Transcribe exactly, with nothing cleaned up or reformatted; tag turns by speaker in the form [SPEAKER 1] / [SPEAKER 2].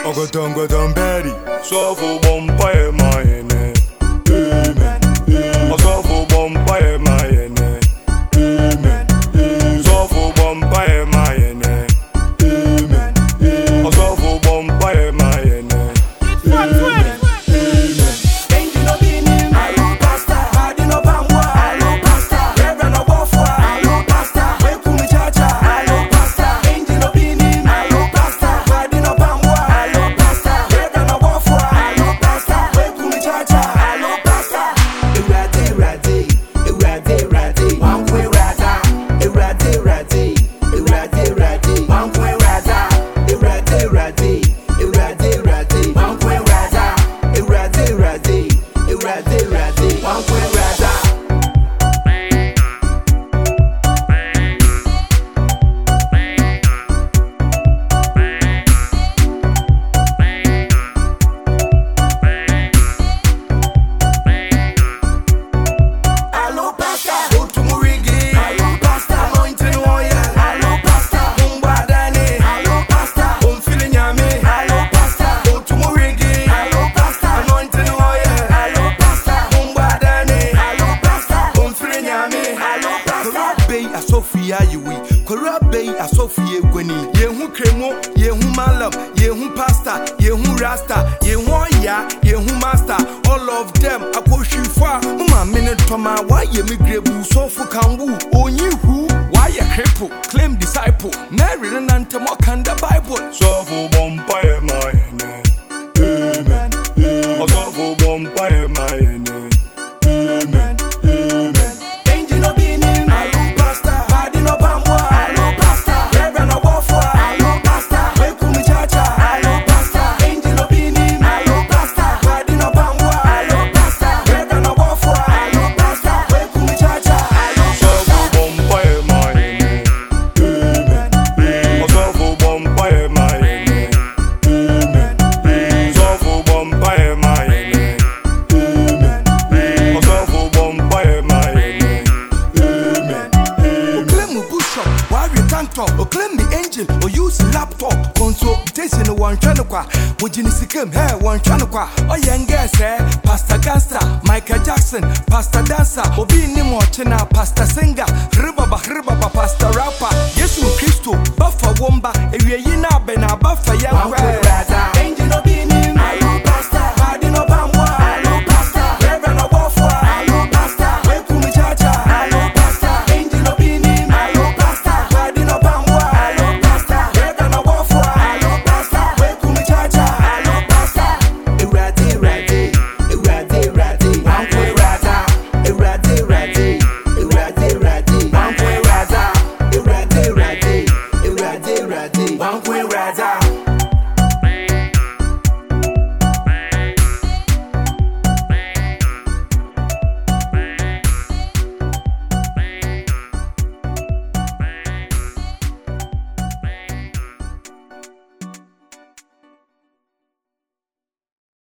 [SPEAKER 1] Ogotongo Tomberi, Sofo Bompae Mayene, Amen, Sofo Bompae Mayene, Amen, Sofo Bompae Mayene, Amen, Sofo Bompae Mayene, Amen. Sophia Yui, Korabe, a Sophia Gwenny, Yehu Cremo, Yehu Malam, Yehu Pasta, Yehu Rasta, Yehu Ya, Yehu Master, all of them, I push you far. Mama, minute Toma, why you migrate, so for Kambu, oh, you who, why you cripple, claim disciple, Mary and Antamokanda Bible, so for Bompae Mayene, Amen, so for Bompae Mayene, Amen. Or claim the angel or use laptop consultation one chanukwa wujini sikem hey one chanukwa oh youngest eh Pastor Gangster Michael Jackson Pastor Dancer obi ni mo chena Pastor Singer ribaba ribaba Pastor Rapper Yesu Kristo bafa womba ewie yi na be na bafa yankwa angel obi ni ayo pastor hadi no bamwa ayo pastor reverend obofwa ayo pastor we kumi chacha ayo pastor angel obi ni ayo pastor hadi no bamwa ayo pastor reverend obofwa ayo pastor we kumi chacha ayo pastor eradi eradi eradi eradi wankwe rada eradi eradi eradi eradi wankwe rada eradi eradi eradi eradi wankwe rada